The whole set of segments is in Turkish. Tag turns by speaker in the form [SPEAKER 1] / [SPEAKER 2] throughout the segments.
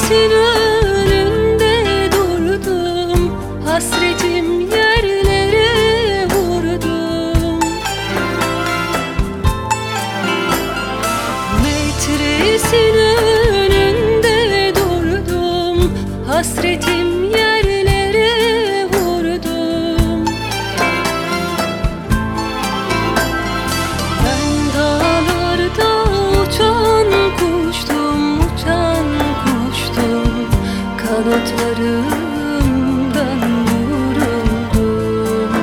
[SPEAKER 1] Metresin önünde durdum, hasretim yerlere vurdum. Metresin önünde durdum, hasretim yerlere vurdum. Ben dağlarda uçan kuştum, uçan kuştum, kanatlarımdan vuruldum.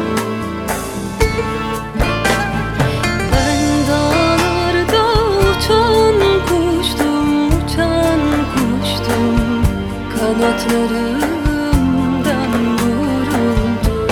[SPEAKER 1] Ben dağlarda uçan kuştum, uçan kuştum, kanatlarımdan vuruldum.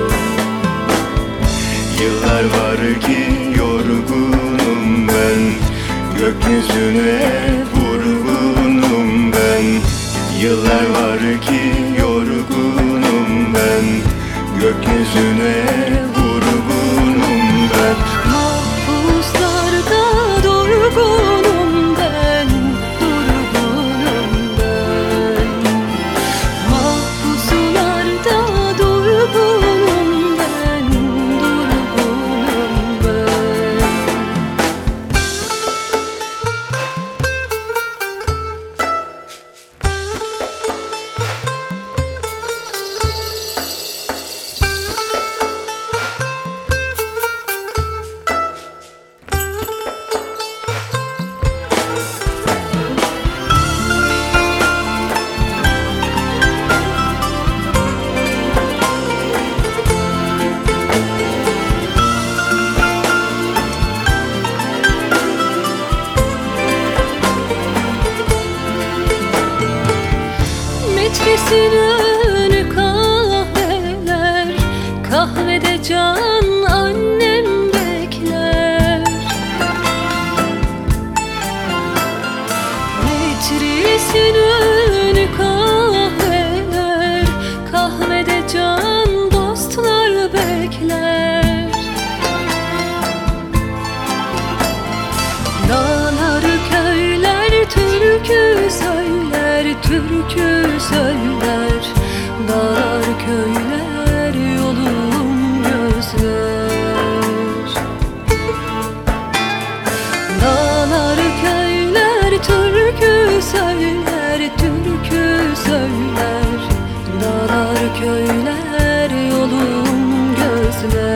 [SPEAKER 2] Yıllar var ki yorgunum ben, gökyüzüne vurgunum ben. Yıllar var ki yorgunum ben, gökyüzüne vurgunum ben.
[SPEAKER 1] Mahpuslarda durgunum ben, durgunum ben. Mahpuslarda durgunum ben, durgunum ben. Metresin önü kahveler, kahvede can annem bekler. Metresin önü kahveler, kahvede can dostlar bekler. Dağlar köyler türkü söyler, türkü söyler. Dağlar köyler yolum gözler. Dağlar köyler türkü söyler, türkü söyler. Dağlar köyler yolum gözler.